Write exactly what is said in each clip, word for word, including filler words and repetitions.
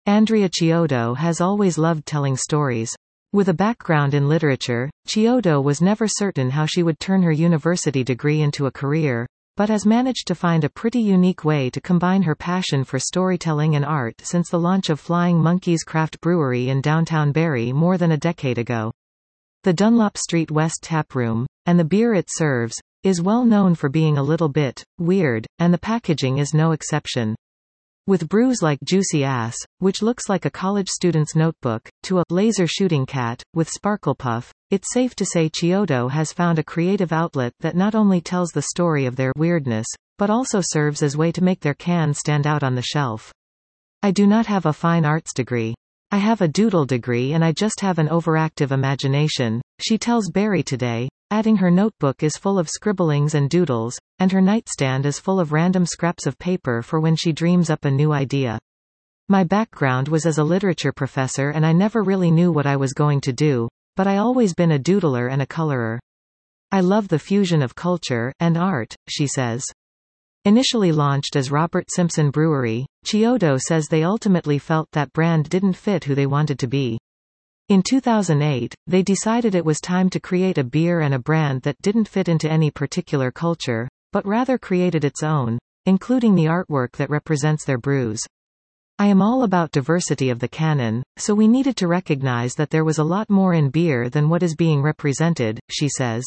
Andrea Chiodo has always loved telling stories. With a background in literature, Chiodo was never certain how she would turn her university degree into a career, but has managed to find a pretty unique way to combine her passion for storytelling and art since the launch of Flying Monkeys Craft Brewery in downtown Barrie more than a decade ago. The Dunlop Street West taproom, and the beer it serves, is well known for being a little bit weird, and the packaging is no exception. With brews like Juicy Ass, which looks like a college student's notebook, to a laser shooting cat with Sparkle Puff, it's safe to say Chiodo has found a creative outlet that not only tells the story of their weirdness, but also serves as way to make their can stand out on the shelf. I do not have a fine arts degree. I have a doodle degree and I just have an overactive imagination, she tells Barrie Today, adding her notebook is full of scribblings and doodles, and her nightstand is full of random scraps of paper for when she dreams up a new idea. My background was as a literature professor and I never really knew what I was going to do, but I always been a doodler and a colorer. I love the fusion of culture and art, she says. Initially launched as Robert Simpson Brewery, Chiodo says they ultimately felt that brand didn't fit who they wanted to be. In two thousand eight, they decided it was time to create a beer and a brand that didn't fit into any particular culture, but rather created its own, including the artwork that represents their brews. I am all about diversity of the canon, so we needed to recognize that there was a lot more in beer than what is being represented, she says.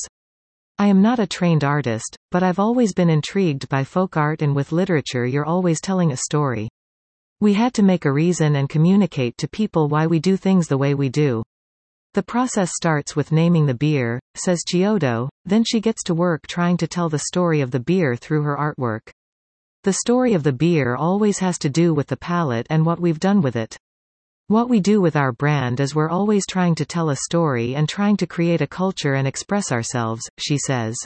I am not a trained artist, but I've always been intrigued by folk art, and with literature you're always telling a story. We had to make a reason and communicate to people why we do things the way we do. The process starts with naming the beer, says Chiodo, then she gets to work trying to tell the story of the beer through her artwork. The story of the beer always has to do with the palate and what we've done with it. What we do with our brand is we're always trying to tell a story and trying to create a culture and express ourselves, she says.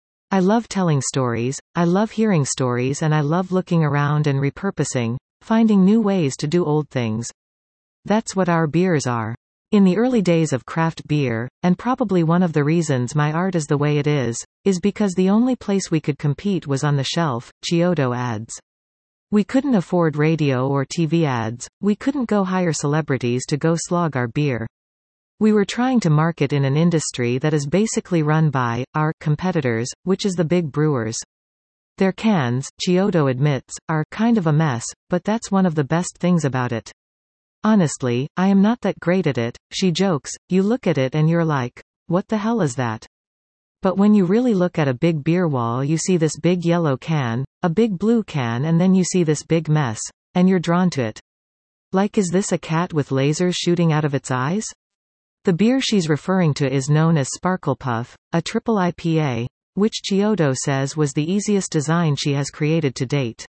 I love telling stories, I love hearing stories, and I love looking around and repurposing, finding new ways to do old things. That's what our beers are. In the early days of craft beer, and probably one of the reasons my art is the way it is, is because the only place we could compete was on the shelf, Chiodo adds. We couldn't afford radio or T V ads, we couldn't go hire celebrities to go slog our beer. We were trying to market in an industry that is basically run by our competitors, which is the big brewers. Their cans, Chiodo admits, are kind of a mess, but that's one of the best things about it. Honestly, I am not that great at it, she jokes. You look at it and you're like, what the hell is that? But when you really look at a big beer wall, you see this big yellow can, a big blue can, and then you see this big mess, and you're drawn to it. Like, is this a cat with lasers shooting out of its eyes? The beer she's referring to is known as Sparkle Puff, a triple I P A, which Chiodo says was the easiest design she has created to date.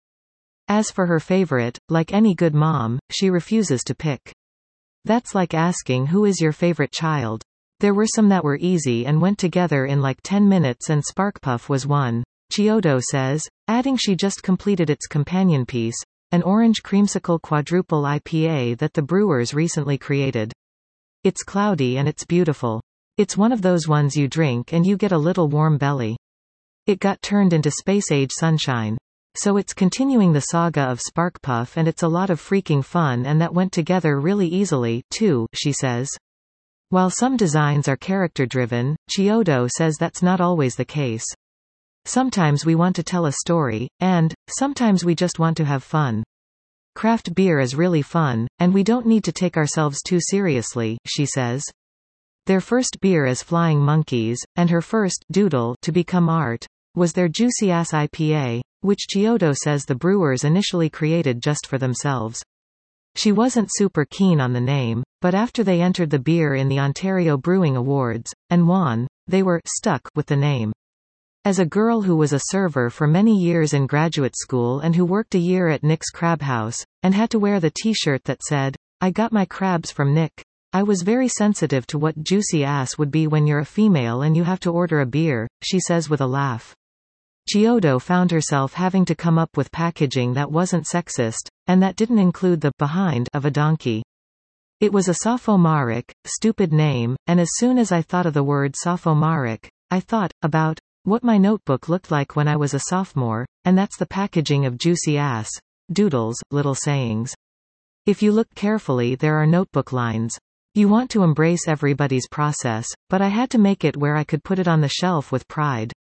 As for her favorite, like any good mom, she refuses to pick. That's like asking who is your favorite child. There were some that were easy and went together in like ten minutes, and Sparkpuff was one, Chiodo says, adding she just completed its companion piece, an orange creamsicle quadruple I P A that the brewers recently created. It's cloudy and it's beautiful. It's one of those ones you drink and you get a little warm belly. It got turned into space-age sunshine. So it's continuing the saga of Sparkpuff, and it's a lot of freaking fun, and that went together really easily, too, she says. While some designs are character-driven, Chiodo says that's not always the case. Sometimes we want to tell a story, and, sometimes we just want to have fun. Craft beer is really fun, and we don't need to take ourselves too seriously, she says. Their first beer is Flying Monkeys, and her first doodle to become art was their Juicy Ass I P A, which Chiodo says the brewers initially created just for themselves. She wasn't super keen on the name, but after they entered the beer in the Ontario Brewing Awards, and won, they were stuck with the name. As a girl who was a server for many years in graduate school and who worked a year at Nick's Crab House, and had to wear the t-shirt that said, I got my crabs from Nick, I was very sensitive to what juicy ass would be when you're a female and you have to order a beer, she says with a laugh. Chiodo found herself having to come up with packaging that wasn't sexist, and that didn't include the behind of a donkey. It was a sophomoric, stupid name, and as soon as I thought of the word sophomoric, I thought about what my notebook looked like when I was a sophomore, and that's the packaging of Juicy Ass. Doodles, little sayings. If you look carefully, there are notebook lines. You want to embrace everybody's process, but I had to make it where I could put it on the shelf with pride.